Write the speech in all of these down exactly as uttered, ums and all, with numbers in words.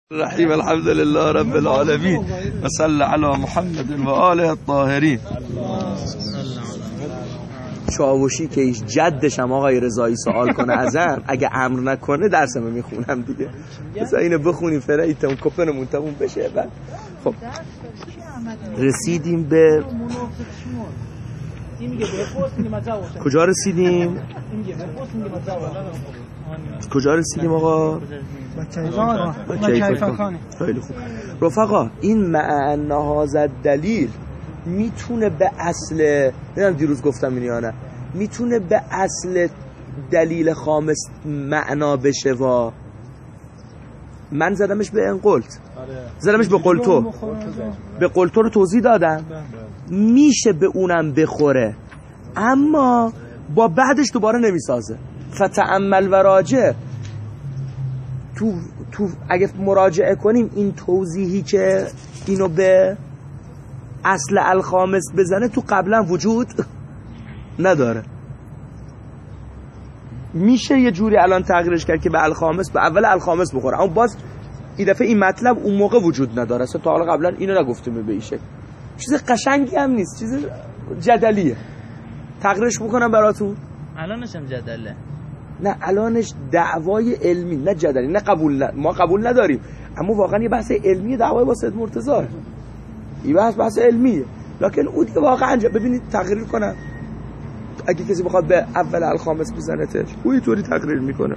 الرحیم الحمد لله رب العالمین و صلی علی محمد و آله الطاهرین. چاوشی که ایش جدش هم آقای رضایی سوال کنه ازم، اگه امر نکنه درسمو میخونم دیگه. بذار اینو بخونیم فعلا تموم کپنمون تموم بشه. بعد خب رسیدیم به کجا رسیدیم؟ کجا رسیدیم آقا؟ خیلی خوب رفقا، این معنی هذا دلیل میتونه به اصل، نمیدونم دیروز گفتم اینو یا نه، میتونه به اصل دلیل خامس معنا بشه. و من زدمش به انقلت، زدمش به قلتو، به قلتو رو توضیح دادم، میشه به اونم بخوره اما با بعدش دوباره نمیسازه. فتأمل و راجع تو, تو اگه مراجعه کنیم این توضیحی که اینو به اصل الخامس بزنه تو قبلا وجود نداره. میشه یه جوری الان تغییرش کرد که به الخامس به اول الخامس بخوره، اما باز این دفعه این مطلب اون موقع وجود نداره. اصلا تا حالا قبلا اینو نگفتیم به این شکل. چیز قشنگی هم نیست، چیز جدلیه. تغییرش بکنم براتون. الانش هم جدله. نه الانش دعوای علمی، نه جدلی، نه قبول، نه ما قبول نداریم، اما واقعا یه بحث علمی دعوای با سید مرتضی. این بحث بحث علمیه، لکن اون دیگه واقعا ببینید تقریر کنم. اگه کسی بخواد به اول الخامس بزنتش، او اینطوری تقریر میکنه.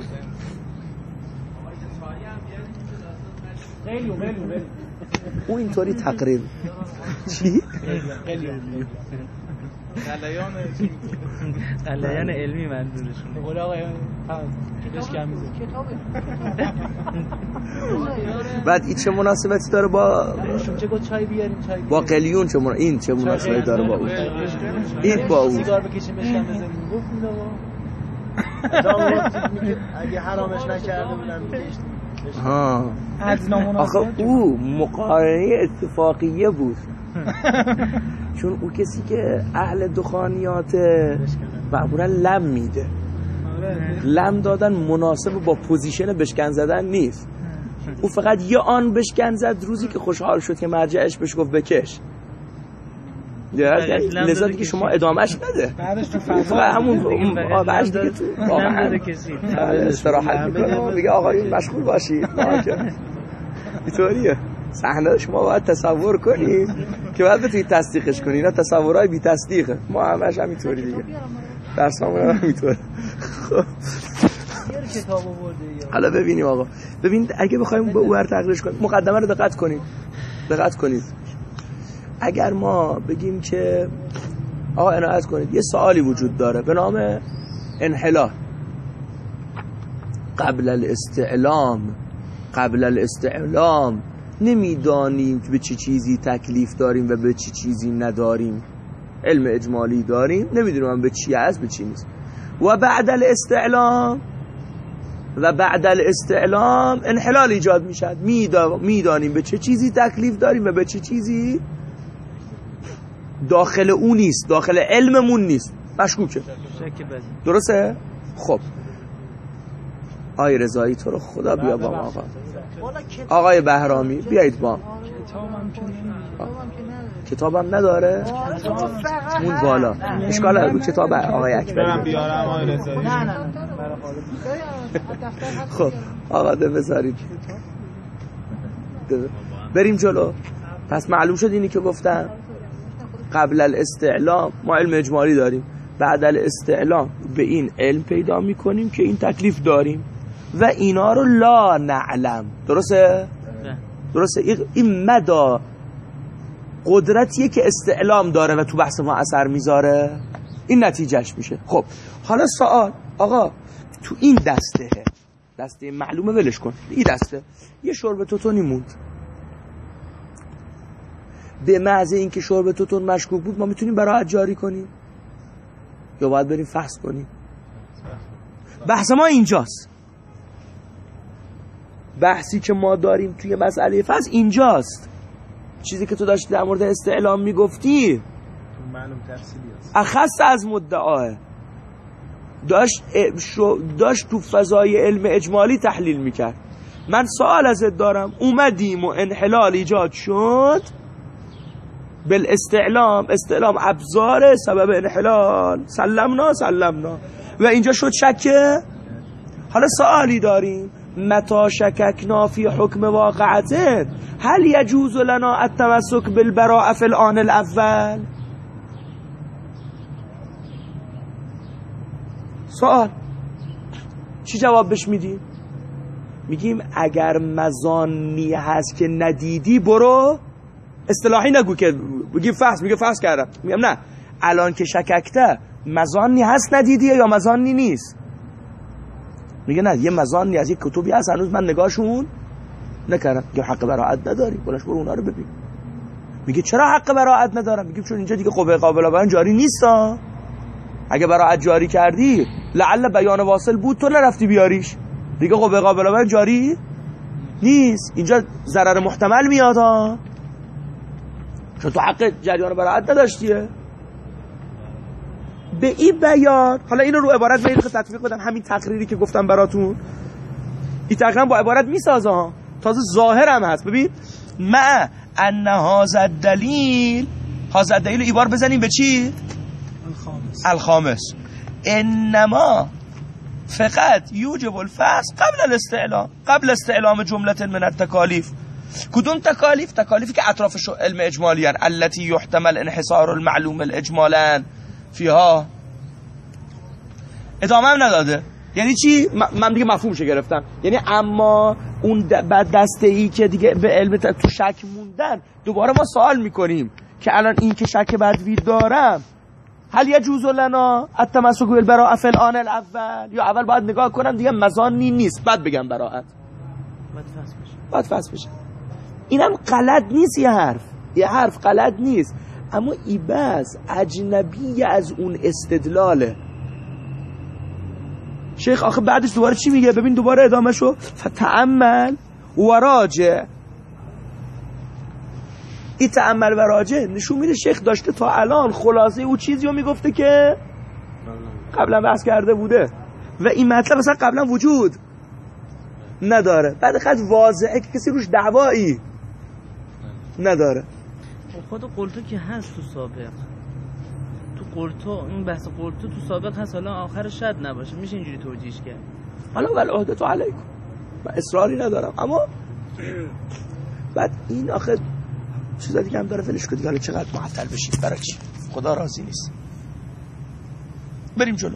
او اینطوری تقریر چی؟ قلیان قلیان علمی منظورشونه. به قول آقایان کتابش کم میزه. بعد این چه مناسبتی داره با چه گفت چای بیاریم چای با قلیون؟ چه من... این چه مناسبتی داره با اون؟ این با اون سیگار بکشیم بشم بزنیم گفت میگه اگه حرامش نکرده بودن میکشتیم. ها آخه او مقارنه اتفاقیه بود. چون او کسی که اهل دخانیات معمولا لم میده، لم دادن مناسب با پوزیشن بشکن زدن نیست. او فقط یه آن بشکن زد روزی که خوشحال شد که مرجعش بهش گفت بکش. لذا دیگه شما ادامهش بده، بعدش تو فضا همون بعدش دیگه تو واقعا استراحت میکنه میگه آقایون مشغول باشید. اینطوریه صحنه. شما باید تصور کنید که بعد بتونید تصدیقش کنید. اینا تصورهای بی تصدیقه، ما همش همینطوری دیگه، درسامون هم همینطوره. حالا ببینیم آقا، ببینید اگه بخوایم به او تغییرش کنیم، مقدمه رو دقت کنید، دقت کنید. اگر ما بگیم که آقا عنایت کنید یه سوالی وجود داره به نام انحلال قبل الاستعلام، قبل الاستعلام نمیدانیم که به چه چیزی تکلیف داریم و به چه چیزی نداریم. علم اجمالی داریم، نمیدونیم به چی هست به چی نیست. و بعد الاستعلام و بعد الاستعلام انحلال ایجاد میشد. میدانیم به چه چیزی تکلیف داریم و به چه چیزی داخل اون نیست، داخل علممون نیست، مشکوکه. درسته؟ خب آقای رضایی تو رو خدا بیا با ما آقا. آقای بهرامی بیایید با. کتابم نداره؟ اون بالا اشکال نداره. کتاب آقای اکبری بیارم آقای رضایی. نه نه خب آقا ده بذارید بریم جلو. پس معلوم شد اینی که گفتم قبل الاستعلام ما علم اجمالی داریم، بعد الاستعلام به این علم پیدا میکنیم که این تکلیف داریم و اینا رو لا نعلم. درسته؟ درسته. این مدا قدرتیه که استعلام داره و تو بحث ما اثر میذاره، این نتیجهش میشه. خب حالا سوال آقا، تو این دسته دسته معلومه ولش کن، این دسته یه شرب توتونی موند. به محض اینکه شرب توتون مشکوک بود ما میتونیم براحت جاری کنیم یا باید بریم فحص کنیم؟ بحث ما اینجاست. بحثی که ما داریم توی مسئله فحص اینجاست. چیزی که تو داشتی در مورد استعلام میگفتی معلوم تفصیلی است، اخص از مدعاه داشت داشت تو فضای علم اجمالی تحلیل میکرد. من سوال ازت دارم، اومدیم و انحلال ایجاد شد بالاستعلام، استعلام ابزار سبب انحلال، سلمنا سلمنا و اینجا شد شکه. حالا سوالی داریم، متا شککنا فی حکم واقعته هل یجوز لنا التمسک بالبراءة فی الآن الاول؟ سوال چی جواب بش میدیم؟ میگیم اگر مظانی هست که ندیدی برو، اصطلاحی نگو که بگیم فحص، میگه فحص کردم، میگم نه الان که شککته مظانی هست ندیدیه یا مظانی نیست؟ میگه نه یه مظانی از یک کتبی هست هنوز من نگاهشون نکردم. میگه حق براءت نداری، بلش برو اونا رو ببین. میگه چرا حق براءت ندارم؟ میگه چون اینجا دیگه قوه قابل بیان جاری نیست ها. اگه براءت جاری کردی لعل بیان واصل بود تو نرفتی بیاریش، دیگه قوه قابل بیان جاری نیست، اینجا ضرر محتمل میاد ها، چون تو حق جریان براءت نداشتیه. به این بیان، حالا اینو رو عبارت به تطبیق بدم، همین تقریری که گفتم براتون این تقریبا با عبارت میسازه ها، تازه ظاهر هم هست. ببین مع ان هذا الدلیل، هذا الدلیل ایبار بزنیم به چی؟ الخامس الخامس انما فقط یوجب الفحص قبل الاستعلام، قبل استعلام جمله من التکالیف. کدوم تکالیف؟ تکالیفی که اطراف علم اجمالی هن، التي يحتمل انحصار المعلوم الاجمالا فیها. ادامه هم نداده. یعنی چی؟ من دیگه مفهومش گرفتم. یعنی اما اون بعد دسته ای که دیگه به علم تو شک موندن، دوباره ما سوال میکنیم که الان این که شک بدوی دارم هل یجوز لنا التمسک بالبراءة فی الآن الاول، یا اول باید نگاه کنم دیگه مظانی نیست بعد بگم براءت، باید فحص بشه، باید فحص بشه. اینم غلط نیست، یه حرف یه حرف غلط نیست، اما ایباز اجنبی از اون استدلاله. شیخ آخه بعدش دوباره چی میگه؟ ببین دوباره ادامه شو، فتأمل و راجع. این تأمل و راجع نشون میده شیخ داشته تا الان خلاصه او چیزی رو میگفته که قبلا بحث کرده بوده و این مطلب اصلا قبلا وجود نداره، بعد خیلی واضحه که کسی روش دعوایی نداره. خود قلتو که هست تو سابق، تو قلتو این بحث قلتو تو سابق هست، حالا آخرش شاید نباشه، میشه اینجوری توجیهش کرد. حالا ول عهدتو علیکم، من اصراری ندارم، اما بعد این آخه چیزا دیگه هم داره ولش کنید، حالا چقدر معطل بشید برای چی؟ خدا راضی نیست. بریم جلو،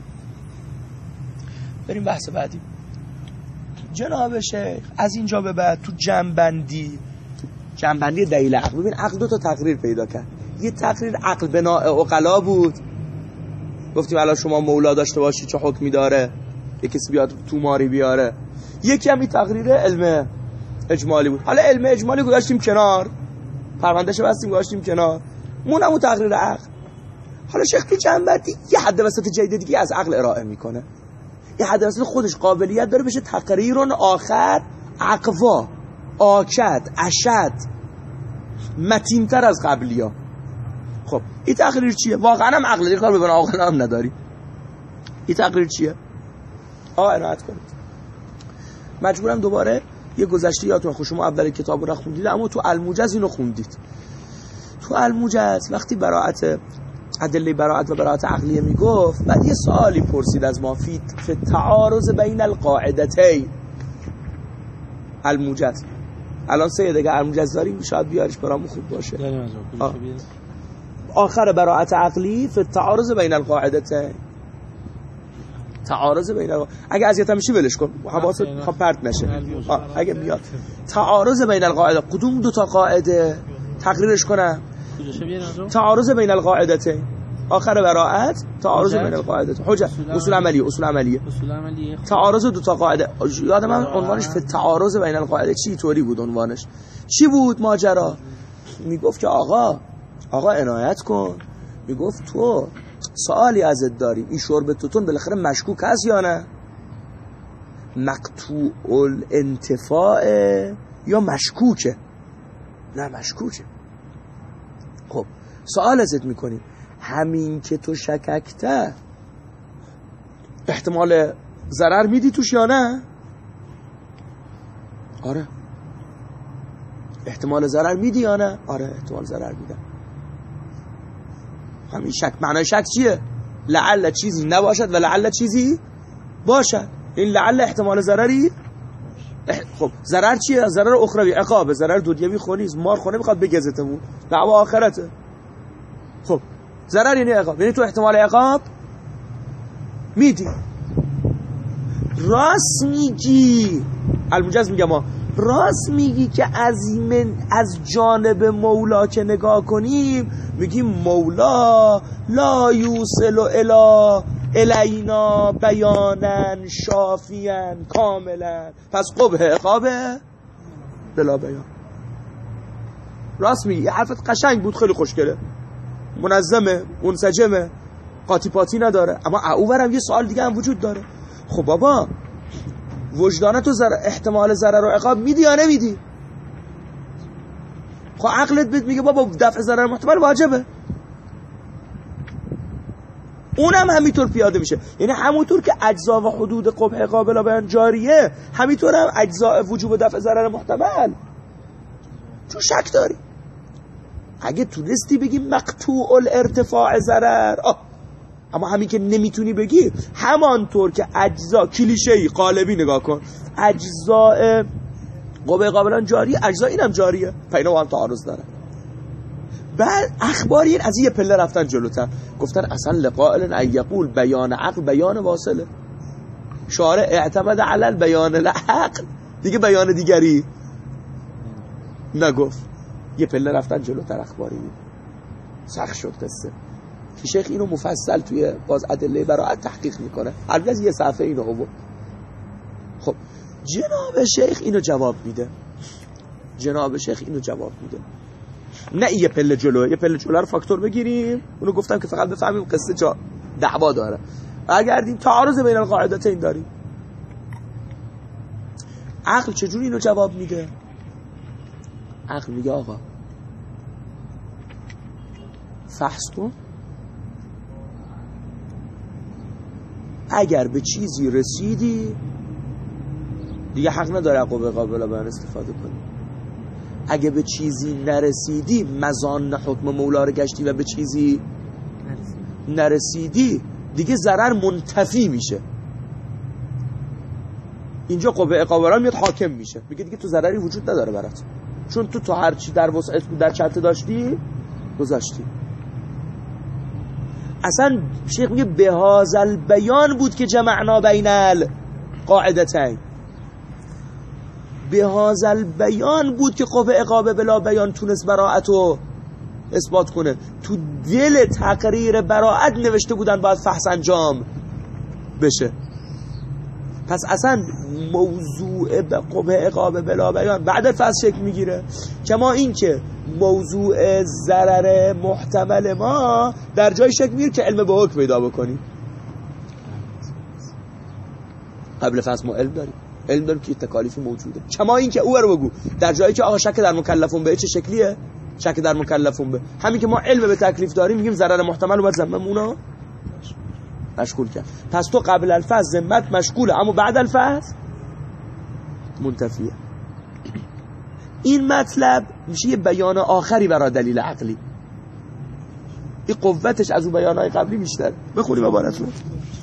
بریم بحث بعدی. جناب شیخ از اینجا به بعد تو جنبندی جنبندی دلیل عقل، ببین عقل دو تا تقریر پیدا کرد. یه تقریر عقل بناء عقلا بود، گفتیم الان شما مولا داشته باشی چه حکمی داره، یه کسی بیاد توماری بیاره. یکی هم این تقریر علم اجمالی بود. حالا علم اجمالی گذاشتیم کنار، پروندهش بستیم گذاشتیم کنار، مونمون تقریر عقل. حالا شیخ تو جنبندی یه حد وسط جدید دیگه از عقل ارائه میکنه، یه حد وسط خودش قابلیت داره بشه تقریرون آخر اقوا، آکد، اشد، متین‌تر از قبلی‌ها. خب این تقریر چیه؟ واقعا هم عقل دیگه کار ببینه، عقل هم نداری. این تقریر چیه؟ آقا عنایت کنید. مجبورم دوباره یه گذشته یادتون خوش، شما اول کتاب رو خوندید اما تو الموجز اینو خوندید. تو الموجز وقتی براءت ادله براءت و براءت عقلیه میگفت، بعد یه سوالی پرسید از ما، فی تعارض بین القاعدتین. الموجز الان سه دیگه الموجز داریم، شاید بیارش برامون خوب باشه. آخر براءت عقلی فی تعارض بین القاعدتین، تعارض بین القاعدتین. اگه اذیت میشی ولش کن، حواست خب پرت نشه. اگه میاد تعارض بین القاعده، کدوم دو تا قاعده تقریرش کنم؟ تعارض بین القاعدتین، آخر براءت تعارض بین القاعدتین، حجت، اصول عملیه، اصول عملیه، اصول عملیه. تعارض دو تا قاعده. یادم من عنوانش فی تعارض بین القاعده چی طوری بود؟ عنوانش چی بود ماجرا؟ میگفت که آقا آقا عنایت کن، میگفت تو سوالی ازت داریم، این شرب توتون بالاخره مشکوک هست یا نه؟ مقطوع الانتفاع یا مشکوکه؟ نه مشکوکه. خب سوال ازت میکنیم، همین که تو شککته احتمال ضرر میدی توش یا نه؟ آره. احتمال ضرر میدی یا نه؟ آره احتمال ضرر میدم. همین شک، معنای شک چیه؟ لعل چیزی نباشد و لعل چیزی باشد. این لعل احتمال ضرری اح... خب ضرر چیه؟ ضرر اخروی، عقاب. ضرر دنیوی خونیست، مار خونه میخواد بگزتمون، دعوا آخرته. خب ضرر یعنی عقاب، یعنی تو احتمال عقاب میدی. راست میگی، المجاز میگم ما راست میگی که از من از جانب مولا که نگاه کنیم میگیم مولا لا یوصل الی الینا بیانن شافیان کاملا، پس قبح عقابه بلا بیان. راست میگی، حرفت قشنگ بود، خیلی خوشگله، منظمه، منسجمه، قاطی پاتی نداره. اما اوورم یه سوال دیگه هم وجود داره. خب بابا وجدانه تو زر... احتمال ضرر و عقاب میدی یا نمیدی؟ خب عقلت بهت میگه بابا دفع ضرر محتمل واجبه، اونم همینطور پیاده میشه. یعنی همونطور که اجزا و حدود قبح قابل بیان جاریه، همینطور هم اجزا وجوب و دفع ضرر محتمل. چون شک داری. اگه تونستی بگی مقطوع الارتفاع ضرر، آه. اما همین که نمیتونی بگی، همانطور که اجزا کلیشه‌ای قالبی نگاه کن، اجزاء قبح قابلان جاری، اجزا اینم جاریه، پینا با هم تعارض داره. بعد اخباری از یه پله رفتن جلوتر، گفتن اصلا لقائل ان یقول بیان عقل بیان واصله، شارع اعتمد علی البیان العقل، دیگه بیان دیگری نگفت. یه پله رفتن جلوتر اخباری سخت شد قصه. شیخ اینو مفصل توی باز ادله براءت تحقیق میکنه، البته یه صفحه اینو آورد. خب جناب شیخ اینو جواب میده، جناب شیخ اینو جواب میده، نه یه پله جلو، یه پله جلو رو فاکتور بگیریم، اونو گفتم که فقط بفهمیم قصه جا دعوا داره. برگردیم تعارض بین القاعدتین داریم. عقل چجوری اینو جواب میده؟ عقل میگه آقا فحص کن، اگر به چیزی رسیدی دیگه حق نداره عقوبه قابل بیان استفاده کنی. اگه به چیزی نرسیدی، مزان حکم مولا رو گشتی و به چیزی نرسیدی، دیگه ضرر منتفی میشه. اینجا قوه قابلان میاد حاکم میشه، میگه دیگه تو ضرری وجود نداره برات، چون تو تو هر چی در وسعت در چرت داشتی گذاشتی. اصلا شیخ میگه بهذا البیان بود که جمعنا بین القاعدتین، بهذا البیان بود که قوه عقابه بلا بیان تونست براءتو اثبات کنه. تو دل تقریر براءت نوشته بودن باید فحص انجام بشه. پس اصلا موضوع به قبح عقابه بلا بیان بعد فحص شکل میگیره. کما این که موضوع ضرر محتمل ما در جای شکل میگیره که علم به حکم پیدا بکنیم. قبل فحص ما علم داریم، علم داریم که تکالیفی موجوده. کما این که او رو بگو در جایی که آقا شک در مکلفون به چه شکلیه، شک در مکلفون به همین که ما علم به تکلیف داریم، میگیم ضرر محتمل رو باید ذممونو مشغول کرد. پس تو قبل الفحص ذمت مشغوله، اما بعد الفحص منتفیه. این مطلب میشه یه بیان آخری برای دلیل عقلی. این قوتش از اون بیانهای قبلی بیشتر. بخونیم عبارت رو.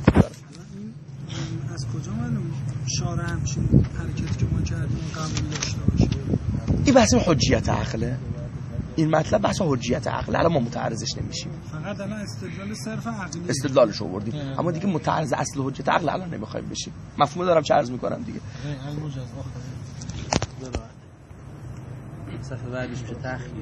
از کجا معلوم شارع همچین حرکتی که ما کردیم قبول داشته باشه؟ این بحث حجیت عقله. این مطلب بحث حجیت عقل، الان ما متعرضش نمیشیم، فقط الان استدلال صرف عقلی استدلالش آوردیم، اما دیگه متعرض اصل حجیت عقل الان نمیخوایم بشیم. مفهوم دارم چه عرض میکنم دیگه. صفحه بعدش میشه تخییر.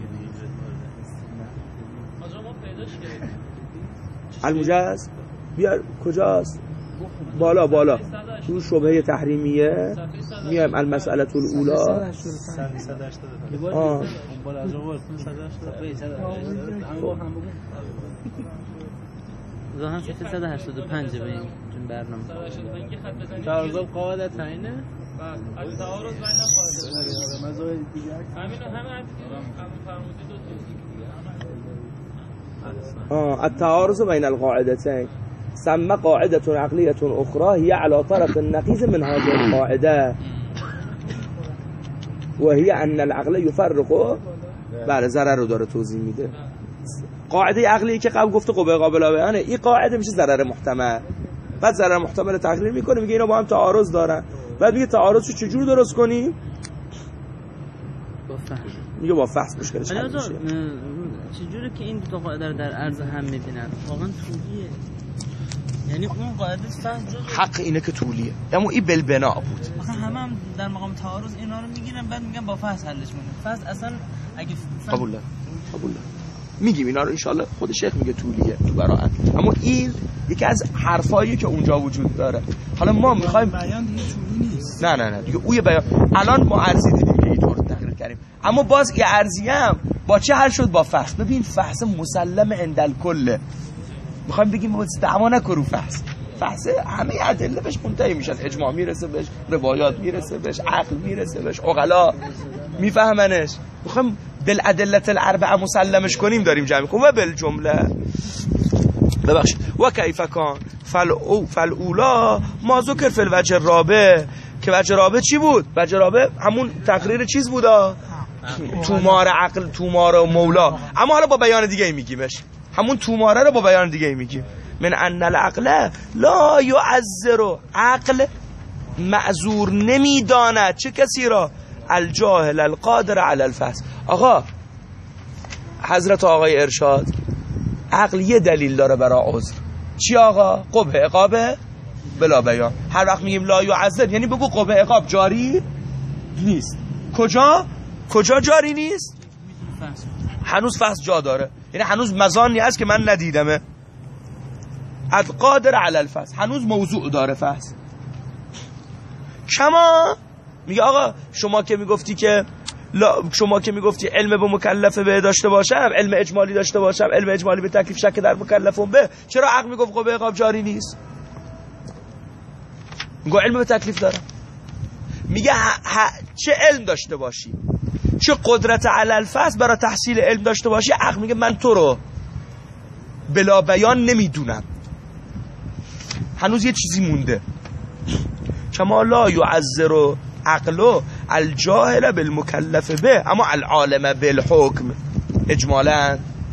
المجاز بیار کجاست؟ بالا بالا تو شبهه تحریمیه میایم المسئله الاولی آه ظاهرا صفحه صد و هشتاد و پنج به این برنامه تعارض قاعدت اینه. تعارض بین قاعدتین مزایای دیگه همین همه فرمودید دو آه التعارض بین القاعدتين سمى قاعدة عقلية أخرى هي على طرف النقيض من هذه القاعدة. و هی ان العقل یفرق بله ضرر رو داره توضیح میده. قاعده عقلی که قبل گفته قوه قابل بیانه، این قاعده میشه ضرر محتمل. بعد ضرر محتمل تقریر میکنه، میگه اینا با هم تعارض دارن، بعد میگه تعارض رو چجور درست کنیم؟ با فحص. میگه با فحص مشکلش حل میشه. چجوری که این دو تا قاعده رو در عرض هم میبینن؟ واقعا طولیه. یعنی اون قاعده فحص جزء حق اینه که طولیه، اما این بالبنا بود. آخه همه هم در مقام تعارض اینا رو میگیرن، بعد میگن با فحص حلش میکنن. فحص اصلا اگه فحص... قبول دارم قبول دارم میگیم اینا رو انشالله. خود شیخ میگه طولیه تو براءت، اما این یکی از حرفایی که اونجا وجود داره. حالا ما میخوایم بیان دیگه طولی نیست. نه نه نه دیگه اوی بیان. الان ما ارزی دیدیم که اینطور تقریر کردیم، اما باز یه ارزی هم با چه حل شد؟ با فحص. ببین فحص مسلم عند الکل. میخوایم بگیم ما دعوا نکنیم فحص. فحص همه ادله بهش منتهی میشن، اجماع میرسه بهش، روایات میرسه بهش، عقل میرسه بهش، عقلا میفهمنش. میخوایم بالادله الاربعه مسلمش کنیم، داریم جمع کنیم. و بالجمله ببخشید و کیف کان فالو فالاولا ما ذکر فی الوجه الرابع، که وجه رابع چی بود؟ وجه رابع همون تقریر چیز بودا، تومار عقل، تومار مولا. اما حالا با بیان دیگه میگیمش، همون توماره رو با بیان دیگه میگیم. من ان العقل لا يعذر، عقل معذور نمیداند چه کسی را؟ الجاهل القادر علی الفحص. آقا حضرت آقای ارشاد، عقل یه دلیل داره برای عذر. چی آقا؟ قبح عقاب بلا بیان. هر وقت میگیم لا يعذر یعنی بگو قبح عقاب جاری نیست. کجا؟ کجا جاری نیست؟ هنوز فحص جا داره، یعنی هنوز مزانی هست که من ندیدمه. القادر علی الفحص هنوز موضوع داره فحص. شما میگه آقا شما که میگفتی که لا، شما که میگفتی علم به مکلف به داشته باشم، علم اجمالی داشته باشم، علم اجمالی به تکلیف شک در مکلفون به، چرا عقل میگفت قبه عقاب جاری نیست؟ میگه علم به تکلیف دارم. میگه چه علم داشته باشی، چه قدرت علی الفحص برای تحصیل علم داشته باشی، عقل میگه من تو رو بلا بیان نمیدونم، هنوز یه چیزی مونده. کما لا یعذر عقل الجاهل بالمکلف به، اما العالم بالحکم اجمالا.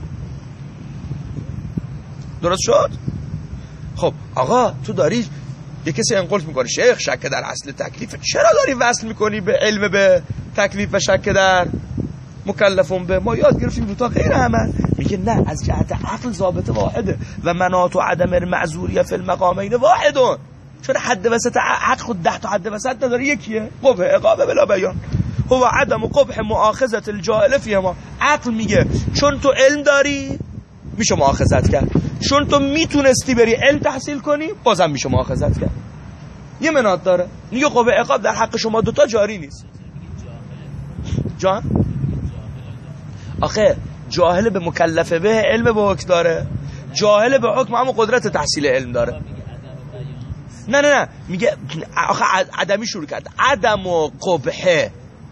درست شد؟ خب آقا تو داری یه کسی انقلت میکنه شیخ شک در اصل تکلیف، چرا داری وصل میکنی به علم به تکلیف و شک در مکلفون به؟ ما یاد گرفتیم دوتا غیر همه. میگه نه، از جهت عقل ضابط واحده و مناط و عدم المعذوریه فی المقامین واحدون. چون حد وسط عقل خود ده تا حد وسط نداره، یکیه قبح عقاب بلا بیان. هو عدم و قبح مؤاخذت الجاهل فیه. ما عقل میگه چون تو علم داری میشه مؤاخذت کرد، چون تو میتونستی بری علم تحصیل کنی بازم میشه مؤاخذت کرد. یه مناط داره. میگه قبح عقاب در حق شما دوتا جاری نیست. جان آخه جاهل به مکلف به علم به حکم داره، جاهل به حکم اما قدرت تحصیل علم داره. نه نه نه میگه آخه عدمی شروع کرد. عدم و قبحه،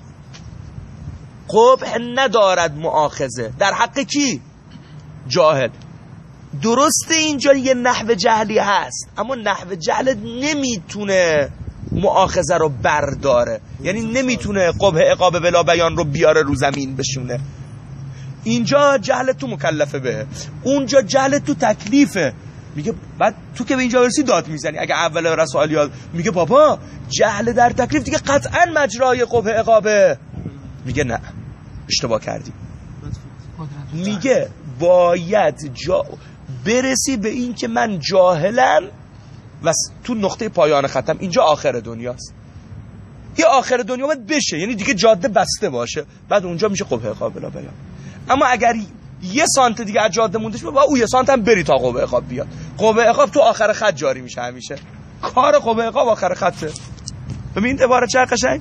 قبح ندارد مؤاخذه در حق کی؟ جاهل. درسته اینجا یه نحو جهلی هست، اما نحو جهل نمیتونه مؤاخذه رو برداره، یعنی نمیتونه قبح عقاب بلا بیان رو بیاره رو زمین بشونه. اینجا جهل تو مکلفه به، اونجا جهل تو تکلیفه. میگه بعد تو که به اینجا برسی داد میزنی اگه اول رسائل یاد. میگه بابا جهل در تکلیف دیگه قطعا مجرای قبح عقابه. میگه نه اشتباه کردی. میگه باید جا برسی به این که من جاهلم و تو نقطه پایان ختم اینجا آخر دنیاست. یه آخر دنیا باید بشه، یعنی دیگه جاده بسته باشه، بعد اونجا میشه قبح عقاب بلا بیان. اما اگر یه سانت دیگه از جاده مونده شه، با اون یه سانت هم بری تا قبح عقاب بیاد. قبح عقاب تو آخر خط جاری میشه همیشه. کار قبح عقاب آخر خطه. ببین عبارت چه قشنگ.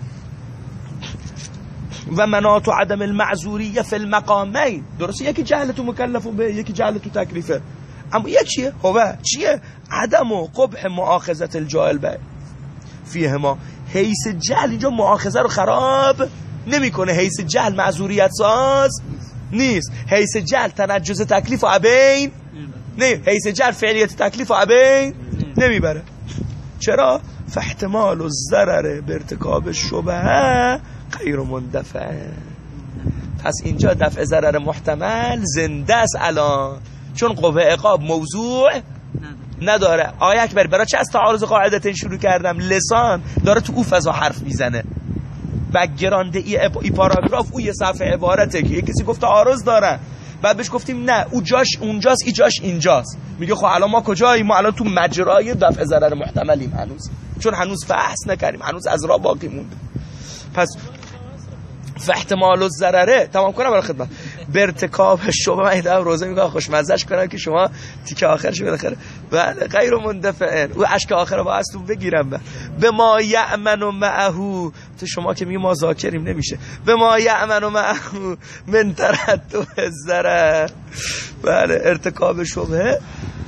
و مناط و عدم المعذوریه فی المقامین. درسته یکی جهل تو مکلف به، یکی جهل تو تکلیفه، اما یکیه. خب چیه؟ عدم و قبح مؤاخذت الجاهل به فیه. ما حیث جهل اینجا مؤاخذه رو خراب نمیکنه، حیث جهل معذوریت ساز نیست، حیث جهل تنجز تکلیف و عبین نه، حیث جهل فعلیت تکلیف و عبین نمیبره. چرا؟ فاحتمال الضرر به ارتکاب شبهه غیر مندفع. پس اینجا دفع ضرر محتمل زنده است الان، چون قوه عقاب موضوع نداره. آقای اکبر برای چه از تعارض قاعدتین شروع کردم؟ لسان داره تو او فضا حرف میزنه. بک‌گراند ای, ای پاراگراف او یه صفحه عبارته که کسی گفت تعارض داره، بعد بهش گفتیم نه او جاش اونجاست ای جاش اینجاست. میگه خب الان ما کجاییم؟ ما الان تو مجرای دفع ضرر محتملیم هنوز، چون هنوز بحث نکردیم، هنوز از راه باقی مونده. پس فاحتمال الضرره تمام کنم برای خدمت به ارتکاب شبهه. من ایده روزه میگم خوشمزهش کنم که شما تیکه آخرش بالاخره بله غیر مندفعن و اشک آخر با استون بگیرم به ما یأمن و معهو. تو شما که میگه ما ذاکریم نمیشه. به ما یأمن و معهو من تردد الضرر. بله ارتکاب شبهه،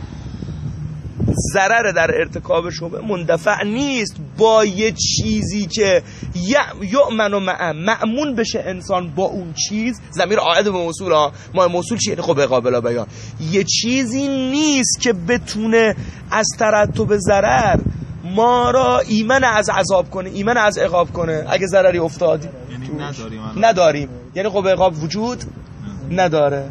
ضرر در ارتکاب شبهه مندفع نیست با یه چیزی که یؤمن و مأمون بشه انسان با اون چیز. ضمیر عائد به موصول ها، ما موصول چیه؟ خب قابل بیان. یه چیزی نیست که بتونه از ترتب ضرر ما را ایمن از عذاب کنه، ایمن از عقاب کنه اگه ضرری افتاد. یعنی نداریم نداریم یعنی خب عقاب وجود نداره.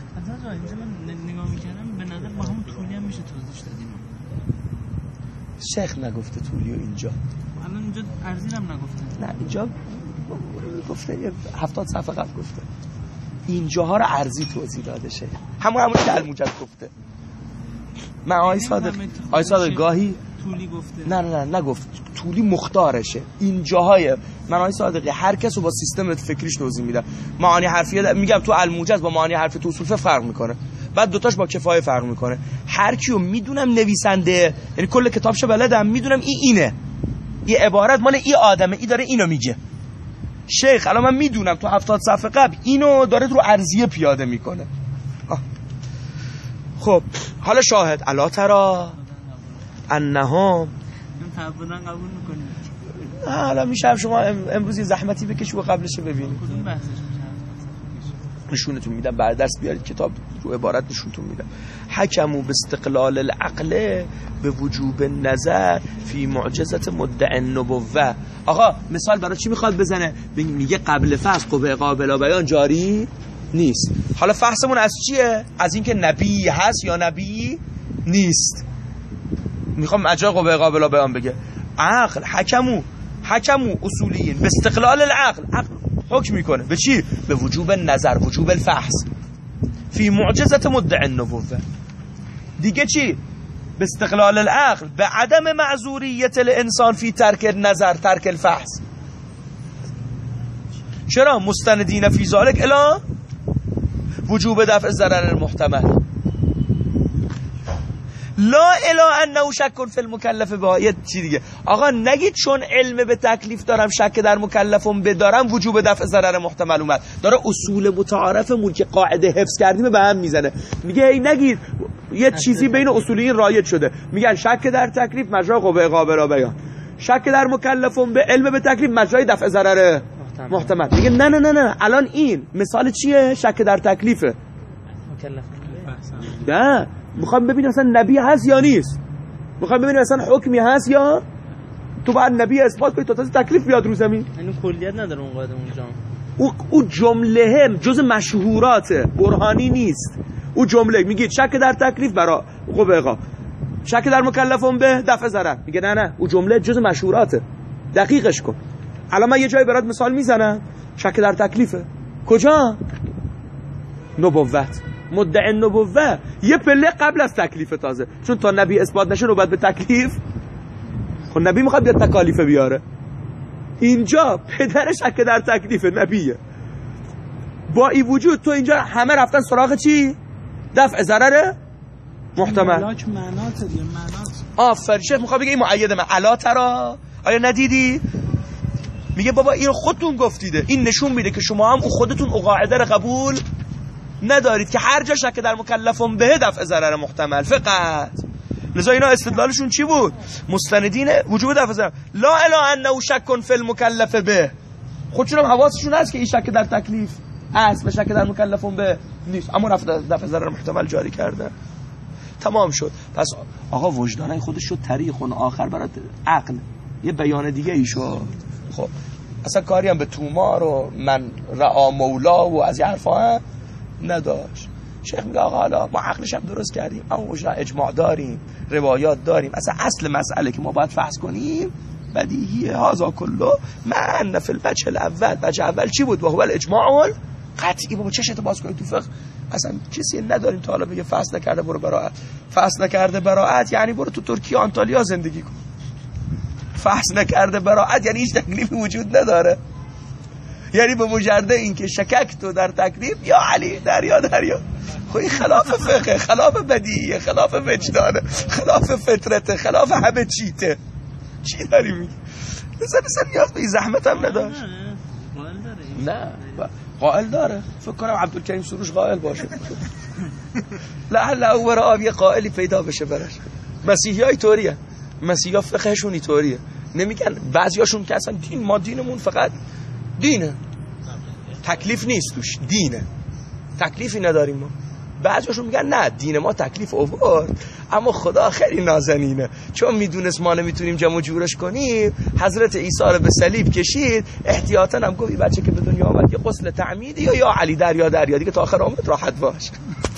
شیخ نگفته طولیو اینجا، الان اینجا ارزی هم نگفته. نه اینجا گفته یه هفتاد صفحه قبل گفته. اینجاها رو ارزی توضیح داده شیخ، همون همون که الموجد گفته. من آی صادق آی صادق گاهی طولی گفته. نه نه نه نگفت طولی مختارشه. اینجاهای من آی صادق هر کس رو با سیستم فکریش توضیح میدم. معانی حرفیه میگم تو الموجز با معانی حرفی تو اصول فقه فرق میکنه، بعد دوتاش با کفایه فرق میکنه. هر کیو میدونم نویسنده، یعنی کل کتابشو بلدم، میدونم این اینه، این عبارت مال این آدمه، این داره اینو میگه. شیخ الان من میدونم تو هفتاد صفحه قبل اینو داره رو ارضیه پیاده میکنه. آه. خب حالا شاهد الا ترا انهم تعبدن قبول میکنید. حالا میشه شما امروز یه زحمتی بکشید و قبلش رو ببینید. کدوم بحثش نشونتون میدم، بعد درس بیارید کتاب رو عبارت نشونتون میدم. حکمو به استقلال العقل به وجوب نظر فی معجزت مدعی النبوه. آقا مثال برای چی میخواد بزنه؟ میگه قبل فحص قوه قابل بیان جاری نیست. حالا فحصمون از چیه؟ از اینکه نبی هست یا نبی نیست. میخوام اجرا قوه قابل بیان بگه. عقل حکمو حکمو اصولیین به استقلال العقل، عقل حکم میکنه به چی؟ به وجوب نظر، وجوب الفحص فی معجزت مدعی النبوه. دیگه چی؟ به استقلال العقل به عدم معذوریت الانسان فی ترک نظر، ترک الفحص. چرا؟ مستندین فی ذالک الی وجوب دفع ضرر المحتمل لا الا انه شک فی المکلف به. یه چی دیگه آقا نگید چون علم به تکلیف دارم شک در مکلفم بدارم وجوب دفع ضرر محتمل اومد. داره اصول متعارفمون که قاعده حفظ کردیم به هم میزنه. میگه ای نگید یه چیزی بین اصولیین رایج شده، میگن شک در تکلیف مجرا قوه قابل بیان، شک در مکلفم به علم به تکلیف مجرای دفع ضرر محتمل. میگه نه نه نه نه الان این مثال چیه؟ شک در تکلیفه. مکلف نه میخوام ببینیم اصلا نبی هست یا نیست، میخوام ببینیم اصلا حکمی هست یا تو بعد نبی اثبات کنی تا تازه تکلیف بیاد رو زمین. یعنی کلیت نداره اون قاعده اونجا. او او جمله جز مشهوراته، برهانی نیست. او جمله میگه شک در تکلیف برا قوه عقاب، شک در مکلفم به دفع ضرر. میگه نه نه او جمله جز مشهوراته، دقیقش کن. الان من یه جایی برات مثال میزنم شک در تکلیفه. کجا؟ نبوت، مدعی نبوه یه پله قبل از تکلیف تازه، چون تا نبی اثبات نشه نوبت به تکلیف. خب نبی میخواد بیاد تکالیف بیاره، اینجا پدر شک در تکلیف نبیه. با این وجود تو اینجا همه رفتن سراغ چی؟ دفع ضرر محتمل. ملاک معنات دیگه معنات. آفرین شیخ میخواد بگه این معید من الا ترا، آیا ندیدی؟ میگه بابا این خودتون گفتیده، این نشون میده که شما هم خودتون او قاعده رو قبول ندارید که هر جا شک در مکلفم به دفع ضرر محتمل فقط. لذا اینا استدلالشون چی بود؟ مستندین وجوب دفع ضرر لا الا انه شک فی المکلف به. خودشون هم حواسشون هست که این شک در تکلیف است و شک در مکلفم به نیست، اما دفع ضرر محتمل جاری کرده. تمام شد. پس آقا وجدانای خودش شد طریق اون آخر برات عقل یه بیان دیگه ای شد. خب اصلا کاری هم به تومار و من رعا مولا و از این حرفا نداشت. شیخ میگه آقا حالا ما عقلش هم درست کردیم، اما وجدا اجماع داریم، روایات داریم، اصلا اصل مسئله که ما باید فحص کنیم بدیهیه. هذا کله معنی فی الوجه الاول. وجه اول چی بود؟ و هو الاجماع قطعی. بابا چشتو باز کنید تو فقه اصلا کسی نداریم تا حالا بگه فحص نکرده برو براءت. فحص نکرده براءت یعنی برو تو ترکیه آنتالیا زندگی کن. فحص نکرده براءت یعنی هیچ تکلیفی وجود نداره. یعنی به مجرد اینکه شکک تو در تکلیف یا علی دریا دریا. خب این خلاف فقه، خلاف بدیهیه، خلاف وجدانه، خلاف فطرته، خلاف همه چیته. چی داری میگی؟ مثلا مثلا نیاز به این زحمت هم نداشت. نه قائل داره. فکر کنم عبدالکریم سروش قائل باشه. لعل او برای یه قائلی پیدا بشه براش. مسیحی های طوریه. مسیحی ها فقهشون اینطوریه. نمیگن بعضیاشون که اصلا دین ما دینمون فقط دینه، تکلیف نیست توش، دینه، تکلیفی نداریم ما. بعضیاشون میگن نه دین ما تکلیف آورد، اما خدا خیلی نازنینه چون میدونست ما نمیتونیم جمع جورش کنیم، حضرت عیسی رو به صلیب کشید، احتیاطاً هم گفت این بچه که به دنیا آمد یه غسل تعمیدی یا یا علی دریا دریا دیگه تا آخر عمرت راحت باش.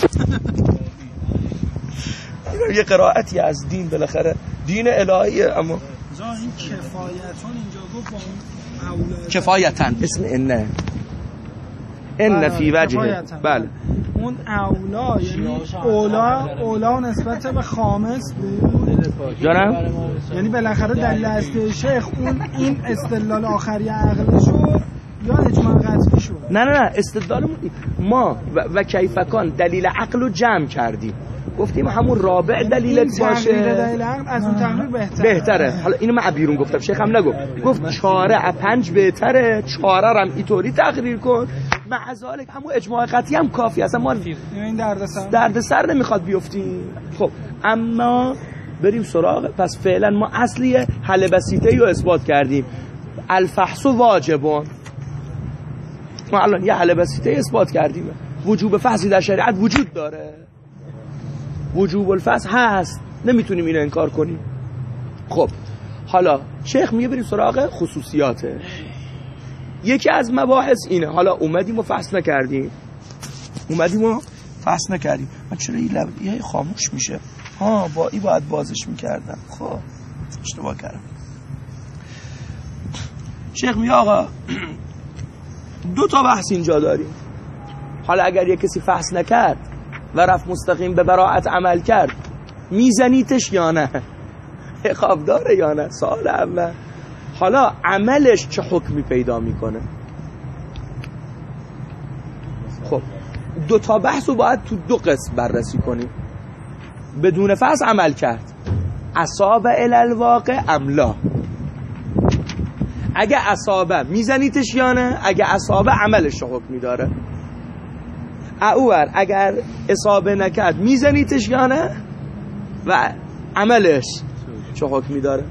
این یه قرائتی از دین، بالاخره دین الهیه. اما این کفایتون اینجا گفت با اون کفایتن اسم انه ان فی وجه. بله اون اولا یعنی اولا اولا نسبت به خامس بود جانم، یعنی بالاخره دلیل اصلی شیخ اون این استدلال آخری عقل شد یا اجماع قطعی شد؟ نه نه نه استدلال ما و, و کیفکان دلیل عقل رو جمع کردیم، گفتیم همون رابع دلیلت باشه. دلیل عقل از اون تقریر بهتره. بهتره. حالا اینو من بیرون گفتم، شیخ هم نگفت، گفت چهاره از پنج بهتره، چهاره هم اینطوری تقریر کن، مع ذالک همون اجماع قطعی هم کافی. اصلا ما این دردسر دردسر نمیخواد بیفتیم. خب اما بریم سراغ. پس فعلا ما اصلی حل بسیطه رو اثبات کردیم، الفحص واجبون. ما الان یه حل بسیطه اثبات کردیم، وجوب فحصی در شریعت وجود داره، وجوب الفحص هست، نمیتونیم اینو انکار کنیم. خب حالا شیخ میگه بریم سراغ خصوصیاته. یکی از مباحث اینه. حالا اومدیم و فحص نکردیم، اومدیم و فحص نکردیم. من چرا این لب یه خاموش میشه؟ ها با ای باید بازش میکردم. خب اشتباه کردم. شیخ میگه آقا دو تا بحث اینجا داریم. حالا اگر یه کسی فحص نکرد و رفت مستقیم به براءت عمل کرد، میزنیتش یا نه؟ عقاب داره یا نه؟ سوال اول. حالا عملش چه حکمی پیدا میکنه؟ خب دو تا بحث رو باید تو دو قسم بررسی کنیم. بدون فحص عمل کرد، اصاب الی الواقع ام لا؟ اگه اصابه میزنیتش یا نه؟ اگه اصابه عملش چه حکمی داره؟ اوور اگر اصابه نکرد میزنیتش یا نه؟ و عملش چه حکمی داره؟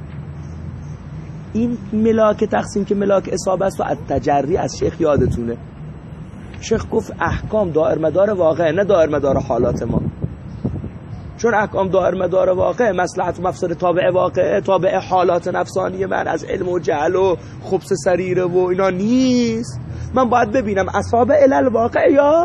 این ملاک تقسیم که ملاک اصابه است و از تجری از شیخ یادتونه. شیخ گفت احکام دائر مدار واقع، نه دائر مدار حالات ما. چون احکام دائر مدار واقع، مصلحت و مفسد تابع واقع، تابع حالات نفسانی من از علم و جهل و خبث سریره و اینا نیست. من باید ببینم اصابه الی الواقع یا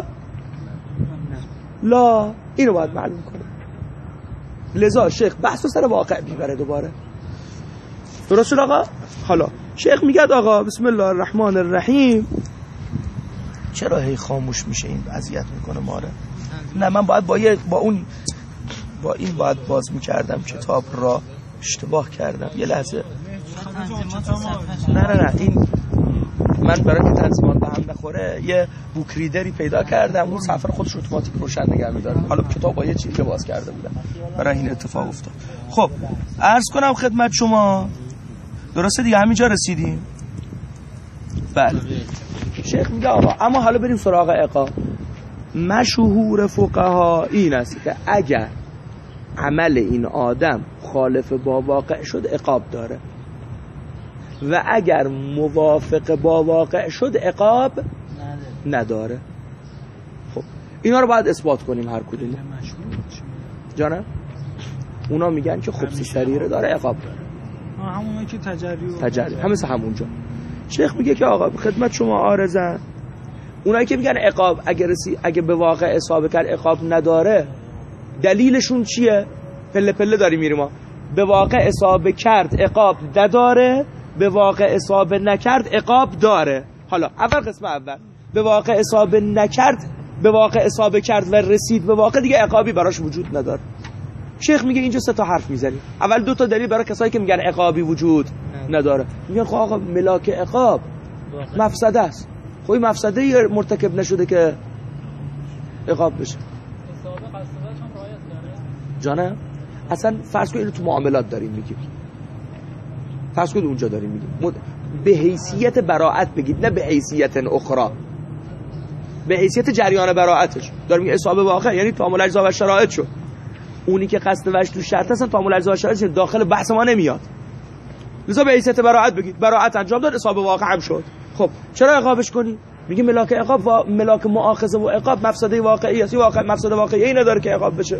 لا، اینو باید معلوم کنم. لذا شیخ بحث سر واقع میبره دوباره. درست شد آقا؟ حالا شیخ میگه آقا بسم الله الرحمن الرحیم. چرا هی خاموش میشه؟ این اذیت میکنه ماره. نه من باید با یه با اون با این باید باز میکردم کتاب را، اشتباه کردم. یه لحظه. نه نه نه این من برای که تنظیمات به هم نخوره یه بوک ریدری پیدا کردم، اون صفحه خودش اتوماتیک روشن نگه می‌داره. حالا کتاب با یه چیزی که باز کرده بودم برای این اتفاق افتاد. خب عرض کنم خدمت شما، درسته دیگه همینجا رسیدیم؟ بله. شیخ میگه آقا اما حالا بریم سراغ عقاب. مشهور فقها این است که اگر عمل این آدم خالف با واقع شد عقاب داره و اگر موافق با واقع شد عقاب نداره. خب اینا رو باید اثبات کنیم هر کدوم. جانم اونا میگن که خبث سریره داره عقاب داره. همونه که تجری و تجری همه همونجا. شیخ میگه که آقا خدمت شما عارضن، اونایی که میگن عقاب اگه رسی اگه به واقع اصابه کرد عقاب نداره، دلیلشون چیه؟ پله پله داریم میریم ما. به واقع اصابه کرد عقاب نداره، به واقع اصابه نکرد عقاب داره. حالا اول قسم اول، به واقع اصابه نکرد، به واقع اصابه کرد و رسید به واقع، دیگه عقابی براش وجود نداره. شیخ میگه اینجا سه تا حرف میزنیم. اول دو تا دلیل برای کسایی که میگن عقابی وجود نداره. میگن خب آقا ملاک عقاب مفسده است. خب این مفسده مرتکب نشده که عقاب بشه. جانم اصلا فرض کنید تو معاملات داریم میگیم، فرض کنید اونجا داریم میگیم مد... به حیثیت براءت بگید، نه به حیثیت اخرى، به حیثیت جریان براءتش داریم. اصابه واقع یعنی تامل اجزا و شرایط شد. اونی که قصد وجه تو شرط هستن تامل اجزا و شرایط داخل بحث ما نمیاد، لذا به حیثیت براءت بگید. براءت انجام داد، اصابه واقع هم شد. خب چرا عقابش کنی؟ میگه ملاک عقاب و ملاک مؤاخذه و عقاب مفسده واقعی است. واقع مفسده واقعی نداره که عقاب بشه.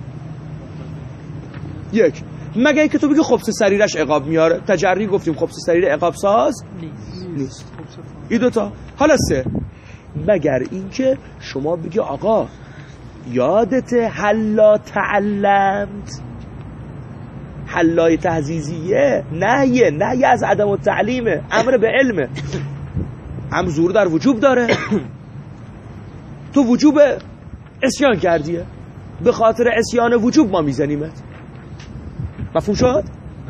یک، مگه اینکه تو بگی خبث سریرش عقاب میاره. تجری گفتیم خبث سریر عقاب ساز نیست. این دوتا. حالا سه، مگر اینکه شما بگی آقا یادت حلا تعلمت، حلای تهزیزیه، نهیه، نهی از عدم التعلیمه، امر به علمه. امر زور در وجوب داره. تو وجوب عصیان کردیه، به خاطر عصیان وجوب ما میزنیمت. مفهوم شد؟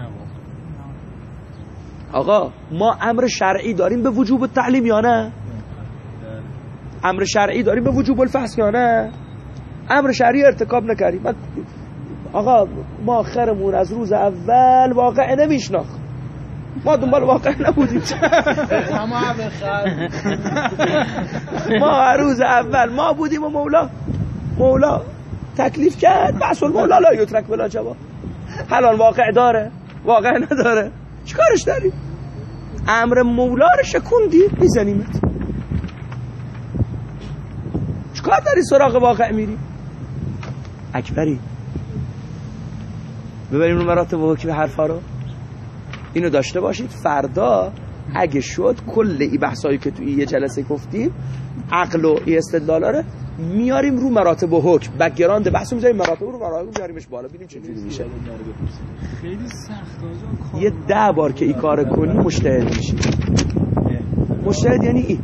آقا ما امر شرعی داریم به وجوب التعلیم یا نه؟ امر شرعی داریم به وجوب الفحص یا نه؟ امر شرعی ارتکاب نکردیم. آقا ما خیرمون از روز اول واقع نمیشناخت، ما دنبال واقع نبودیم. ما روز اول ما بودیم و مولا مولا تکلیف کرد. بحث المولا لا یترک بلا جواب. حالا واقع داره، واقع نداره، چیکارش داریم؟ امر مولا رو شکوندی میزنیمت. چیکار داری سراغ واقع میری؟ اکبری ببریم رو مراتب و حکم حرفا رو. اینو داشته باشید فردا اگه شد کل ای بحثایی که توی یه جلسه گفتیم عقل و ای استدلالا رو میاریم رو مراتب و حکم، بک‌گراند بحثو میذاریم مراتب رو مراتب میاریمش بالا، ببینیم چه جوری میشه. خیلی سخت آجا. یه ده بار که ای کار کنی مجتهد میشی. مجتهد یعنی ای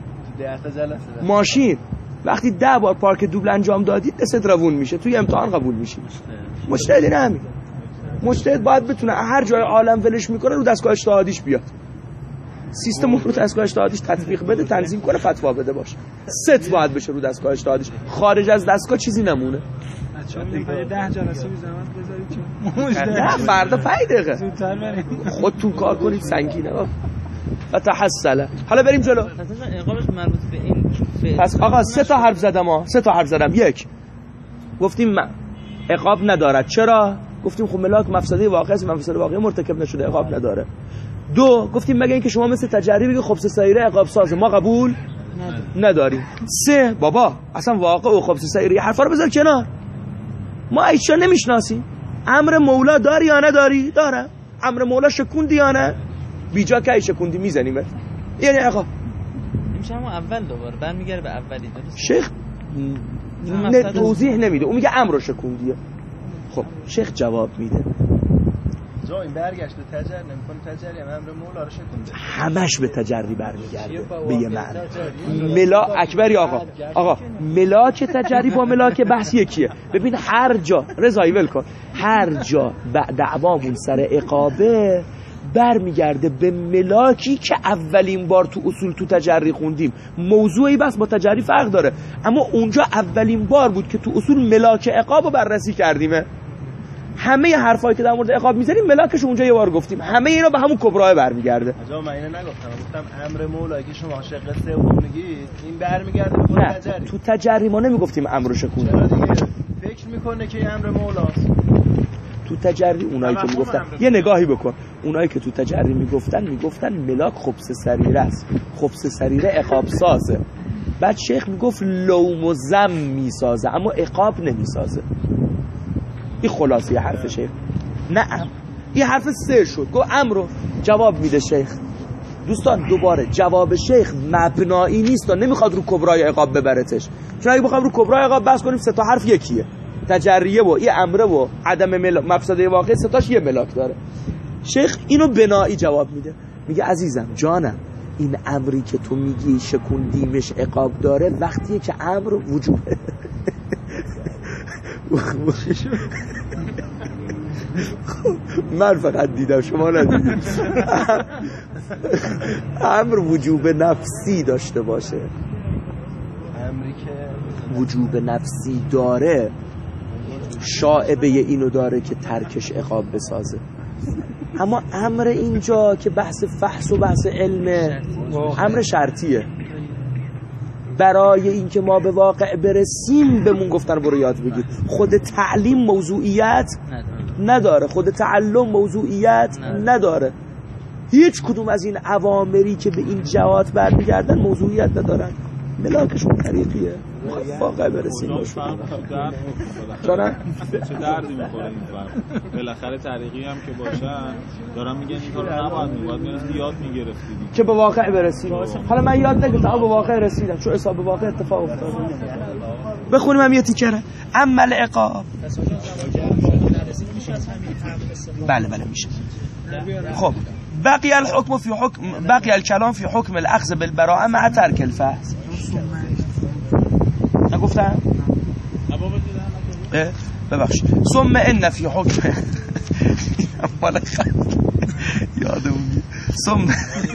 ماشین وقتی ده بار پارک دوبل انجام دادی دست روون میشه، توی امتحان قبول میشی. مجتهد یعنی همین. مجتهد باید بتونه هر جای عالم ولش میکنه رو دستگاه اجتهادیش بیاد، سیستم رو دستگاه اجتهادیش تطبیق بده، تنظیم کنه، فتوا بده باشه. ست باید بشه رو دستگاه اجتهادیش، خارج از دستگاه چیزی نمونه. بچه‌ها میگن ده جلسه بی زحمت بذارید چون نه فردا پنج دقیقه زودتر بریم. خودتون کار کنید سنگینه و تحصله. حالا بریم جلو. مثلا عقابش مربوط به این فعل. پس آقا سه تا حرف زدم ها، سه تا حرف زدم. یک، گفتیم عقاب ندارد. چرا؟ گفتیم خب ملاک مفسده واقعی است، مفسده واقعی مرتکب نشده، عقاب نداره. دو، گفتیم مگه اینکه شما مثل تجری بگی خبث سریره عقاب سازه، ما قبول نداریم. سه، بابا اصلا واقع و خبث سریره حرفا رو بذار کنار، ما ایشا نمیشناسیم. امر مولا داری یا نداری؟ دارم. امر مولا شکوندی یا نه؟ بیجا که شکوندی میزنیمت، یعنی عقاب. میشه همون اول دوباره برمیگره به اولی. درست شیخ نه توضیح نمیده، اون میگه امر رو شکوندیه. خب شیخ جواب میده جا این برگشت به تجری نمیکنه، تجری هم امر مولا رو شکونده، همش به تجری برمیگرده به یه معنی. ملا اکبری آقا آقا ملاک تجری با ملاک بحث یکیه. ببین هر جا رضایی ول کن، هر جا دعوامون سر عقابه برمیگرده به ملاکی که اولین بار تو اصول تو تجری خوندیم. موضوعی بس با تجری فرق داره، اما اونجا اولین بار بود که تو اصول ملاک عقاب رو بررسی کردیمه. همه حرفایی که در مورد عقاب میزنیم ملاکش اونجا یه بار گفتیم، همه اینا به همون کبرای برمیگرده. آجا من اینو نگفتم، گفتم امر مولا که شما شق سوم میگید این برمیگرده به خود تجری. تو تجری ما نمیگفتیم امر رو شکوند. چرا دیگه فکر میکنه که امر مولاست. تو تجری اونایی که میگفتن یه نگاهی بکن، اونایی که تو تجری میگفتن میگفتن ملاک خبث سریره است، خبث سریره عقاب سازه. بعد شیخ میگفت لوم و زم میسازه اما عقاب نمیسازه. این خلاصه حرف شیخ. نه این حرف سه شد، گفت امر رو جواب میده شیخ. دوستان دوباره جواب شیخ مبنایی نیست، نمیخواد رو کبرای عقاب ببرتش، چون اگه بخوام رو کبرای عقاب بحث کنیم سه تا حرف یکیه، تجریه و این امره و عدم مل... مفسده واقع سه تاش یه ملاک داره. شیخ اینو بنایی جواب میده، میگه عزیزم جانم این امری که تو میگی شکوندیمش عقاب داره وقتیه که امر وجوبه. من فقط دیدم شما ندیدید. امر وجوب نفسی داشته باشه، امری که وجوب نفسی داره شائبه اینو داره که ترکش عقاب بسازه. اما امر اینجا که بحث فحص و بحث علمه، امر شرطیه. برای اینکه ما به واقع برسیم بهمون گفتن برو یاد بگیر. خود تعلیم موضوعیت نداره، خود تعلم موضوعیت نداره. هیچ کدوم از این اوامری که به این جهات برمیگردن موضوعیت ندارن، ملاکشون طریقیه. واقع برسیم باشون چرا؟ چه دردی میخوره این فرق؟ بالاخره طریقی هم که باشن دارم میگن این کارو نباید میباید میرسی یاد میگرفتی که به واقع برسیم. حالا من یاد نگفتم اما به واقع رسیدم، چون حساب به واقع اتفاق افتاد. بخونیم هم یه تیکره. عمل عقاب. بله بله میشه. خب بقی الحكم في حكم بقي الكلام في حكم الاخذ بالبراءه مع ترك الفحص. نگفتم؟ ببخشید. ثم ان في حكم مال یادم ثم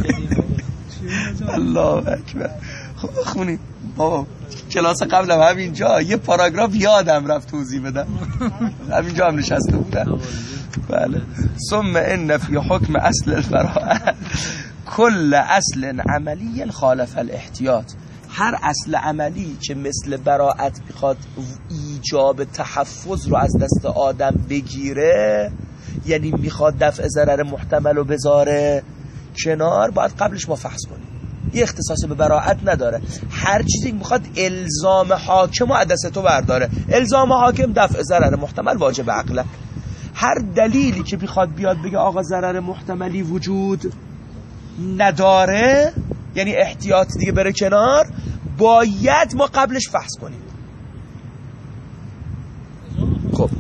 الله اکبر. خب بخونید بابا، کلاس قبلم همینجا یه پاراگراف یادم رفت توضیح بدم، همینجا هم نشسته بودم. بله. ثم ان في حكم اصل البراءه كل اصل عملی خالف الاحتیاط. هر اصل عملی که مثل براءت بخواد ایجاب تحفظ رو از دست آدم بگیره، یعنی میخواد دفع ضرر محتمل رو بذاره کنار، باید قبلش ما فحص کنیم. یه اختصاص به براءت نداره. هر چیزی میخواد الزام حاکم و عدس تو برداره. الزام حاکم دفع ضرر محتمل واجب عقله. هر دلیلی که بخواد بیاد بگه آقا ضرر محتملی وجود نداره، یعنی احتیاط دیگه بره کنار، باید ما قبلش فحص کنیم. خب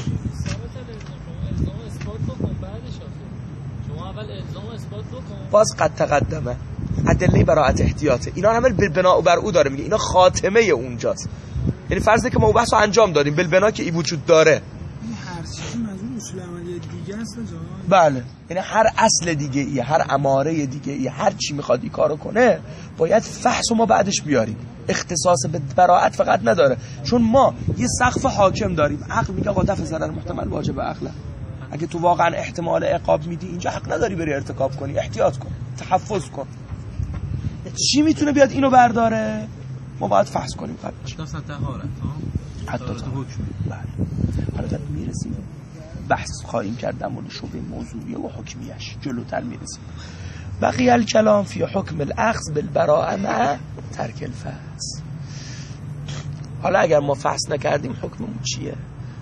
باز قد تقدمه ادله براءت احتیاطه، اینا همه بالبناء بر او داره میگه، اینا خاتمه اونجاست. یعنی فرض که ما بحثو انجام دادیم بالبناء که ای وجود داره. این هر چیزی منظور اصول عملی دیگه است جان. بله، یعنی هر اصل دیگه ای، هر اماره دیگه ای، هر چی میخواد این کارو کنه باید فحص ما بعدش بیاریم. اختصاص به براءت فقط نداره، چون ما یه سقف حاکم داریم. عقل میگه آقا دفع ضرر محتمل واجب عقله. اگه تو واقعا احتمال عقاب میدی اینجا حق نداری بری ارتکاب کنی، احتیاط کن، تحفظ کن. چی میتونه بیاد اینو برداره؟ ما باید فحص کنیم قبلش. تا سطح حالت ها حتی حکم. بله. حالا تا میرسیم بحث خواهیم کرد در مورد شبهه موضوعیه و حکمیش، جلوتر میرسیم. بقی الکلام فی حکم الاخذ بالبراءه مع ترک الفحص. حالا اگر ما فحص نکردیم حکممون چیه؟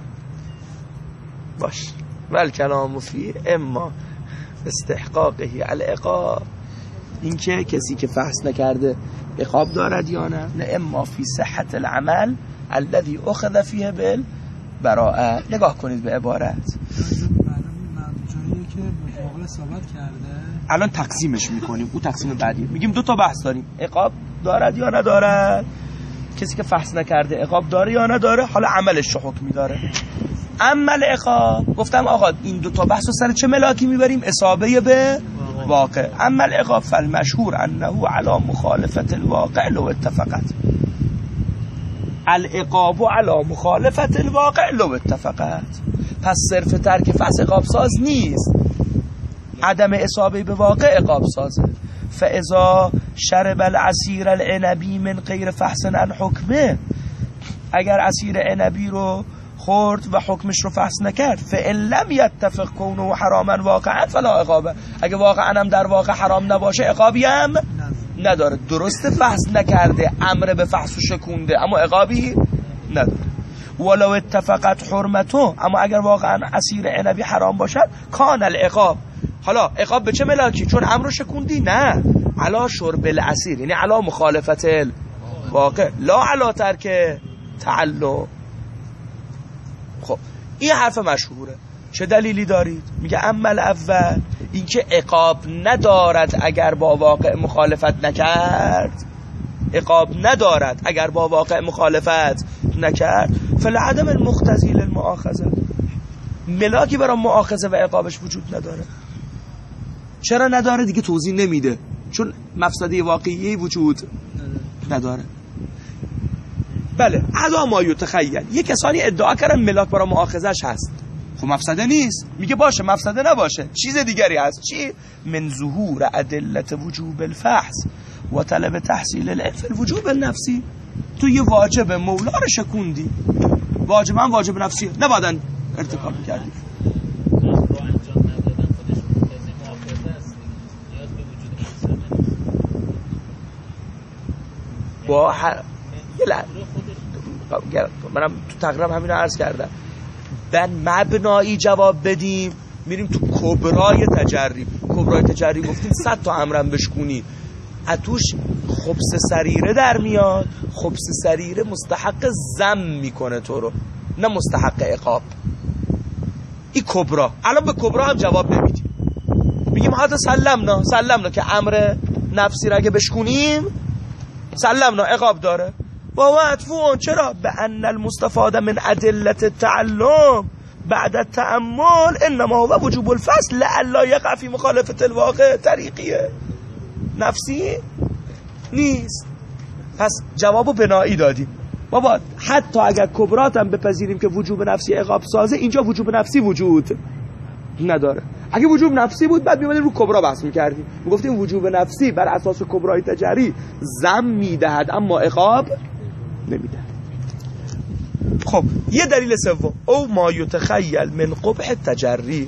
باش. ول کلام فی اما استحقاقه العقاب، این که کسی که فحص نکرده عقاب دارد یا نه، نه اما فی صحت العمل الذي اخذ فیه بالبراءه. نگاه کنید به عبارت، جایی که به واقع ثابت کرده الان تقسیمش میکنیم، او تقسیم بعدی میگیم دو تا بحث داریم، عقاب دارد یا ندارد. کسی که فحص نکرده عقاب داره یا نداره، حالا عملش چه حکمی داره. عمل عقاب گفتم آقا این دو تا بحثو سر چه ملاکی میبریم؟ اصابه به واقع. عمل عقاب فالمشهور انه علی مخالفت الواقع لو اتفقت. العقاب علی مخالفت الواقع لو اتفقت. پس صرف ترک فحص عقاب ساز نیست، عدم اصابه به واقع عقاب سازه. فاذا شرب العصیر العنبی من غیر فحص عن حکمه، اگر عصیر عنبی رو خورد و حکمش رو فحص نکرد، فإن لم يتفق کونه حراما واقعا فلا عقابه، اگه واقعا هم در واقع حرام نباشه عقابی هم نداره. درست فحص نکرده، امر به فحص و شکونده، اما عقابی نداره. ولو اتفقت حرمته، اما اگر واقعا عصیر عنبی حرام باشد کان العقاب حالا عقاب به چه ملاکی؟ چون امر رو شکوندی؟ نه، علا شرب العصیر، یعنی علا مخالفت الواقع، لا علا ترک تعلم. خب این حرف مشهوره. چه دلیلی دارید؟ میگه عمل اول اینکه عقاب ندارد اگر با واقع مخالفت نکرد، عقاب ندارد اگر با واقع مخالفت نکرد، فلعدم المقتضی للمؤاخذه، ملاکی برای مؤاخذه و عقابش وجود نداره. چرا نداره؟ دیگه توضیح نمیده، چون مفسده واقعی وجود نداره. بله، ادا ما یتخیل، یه کسانی ادعا کردن ملاک برای مؤاخذش هست، خب مفسده نیست. میگه باشه مفسده نباشه، چیز دیگری هست. چی؟ من ظهور ادلت وجوب الفحص و طلب تحصیل العلم الوجوب النفسی. تو یه واجب مولا رو شکوندی، واجب هم واجب نفسی نباید ارتکاب می‌کردی. با ح... منم تو تقریبا همین رو عرض کردم. بن مبنایی جواب بدیم میریم تو کبرای تجری. کبرای تجری گفتیم صد تا امرم بشکونی اتوش خبث سریره در میاد. خبث سریره مستحق ذم میکنه تو رو، نه مستحق عقاب. این کبرا. الان به کبرا هم جواب نمیدیم، میگیم حتی سلمنا سلمنا که امر نفسی را اگه بشکونیم سلمنا عقاب داره. و اتفون چرا؟ به ان المستفاد من ادلت التعلم بعد التأمل انما هو وجوب الفصل لئلا یقع فی مخالفت الواقع. طریقیه نفسی نیست. پس جوابو بنایی دادیم. بابا حتی اگر کبرات هم بپذیریم که وجوب نفسی عقاب سازه، اینجا وجوب نفسی وجود نداره. اگه وجوب نفسی بود بعد می‌اومدیم رو کبرا بحث می‌کردیم، می‌گفتیم وجوب نفسی بر اساس کبرای تجری ذم می‌دهد اما عقاب نمی‌دهد. خب یه دلیل سوم، او ما یتخیل من قبح تجری.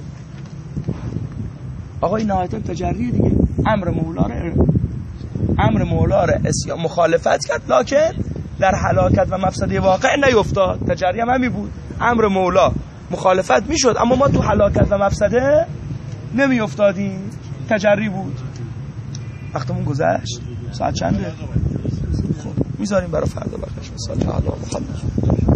آقا این نهایت تجریه دیگه. امر مولا رو امر مولا رو مخالفت کرد لکن در هلاکت و مفسده واقع نیفتاد. تجری هم همین بود، امر مولا مخالفت میشد اما ما تو هلاکت و مفسده نمی افتادیم. تجری بود. وقتمون گذشت. ساعت چنده؟ خب میذاریم برای فردا بخش. مثلا تعالی محمد